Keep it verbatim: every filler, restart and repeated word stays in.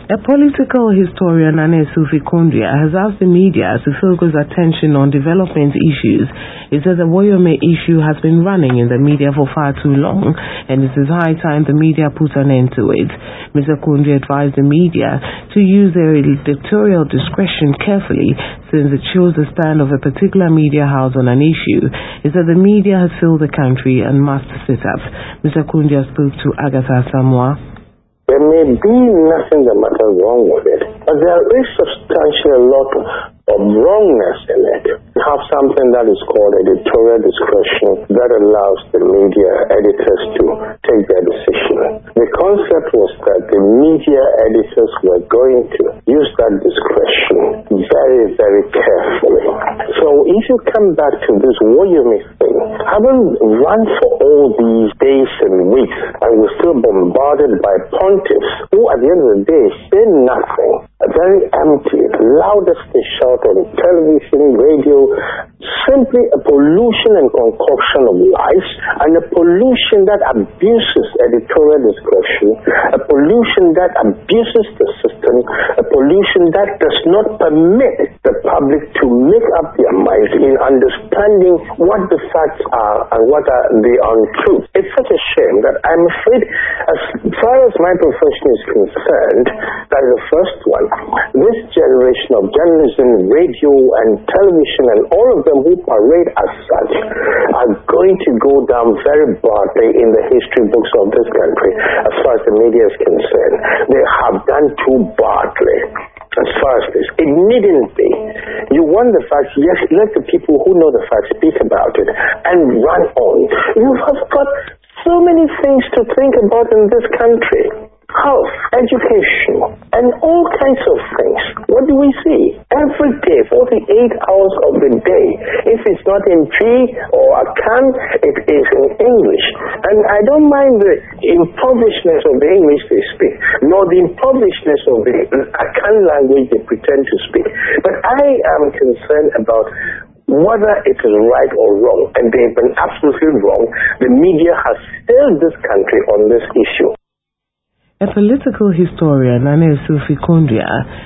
A political historian, Nane Sufi Kondria, has asked the media to focus attention on development issues. He says the Woyome issue has been running in the media for far too long, and it is high time the media put an end to it. Mister Kondria advised the media to use their editorial discretion carefully, since it shows the stand of a particular media house on an issue. He said the media has failed the country and must sit up. Mister Kondria spoke to Agatha Samoa. There may be nothing the matter wrong with it, but there is substantially a lot of wrongness in it. We have something that is called editorial discretion that allows the media editors to take their decision. The concept was that the media editors were going to use that discretion very, very carefully. So if you come back to this Woyome thing, having run for all these days and weeks, and we're still bombarded by pontiffs who at the end of the day say nothing, very empty, loudest they shout on television, radio, simply a pollution and concoction of lies, and a pollution that abuses editorial discretion, a pollution that abuses the system, a pollution that does not permit the public to make up their minds in understanding what the facts are and what are the untruths. It's such a shame that I'm afraid, as far as my profession is concerned, that is the first one. This generation of journalism, radio and television and all of them who parade as such are going to go down very badly in the history books of this country as far as the media is concerned. They have done too badly as far as this. It needn't be. You want the facts, yes, let the people who know the facts speak about it and run on. You have got so many things to think about in this country. Health, education, and all kinds of things. What do we see? Every day, forty-eight hours of the day. If it's not in Twi or Akan, it is in English. And I don't mind the impoverishedness of the English they speak, nor the impoverishedness of the Akan language they pretend to speak. But I am concerned about whether it is right or wrong, and they've been absolutely wrong. The media has failed this country on this issue. A political historian, Nane Sufi Kondria,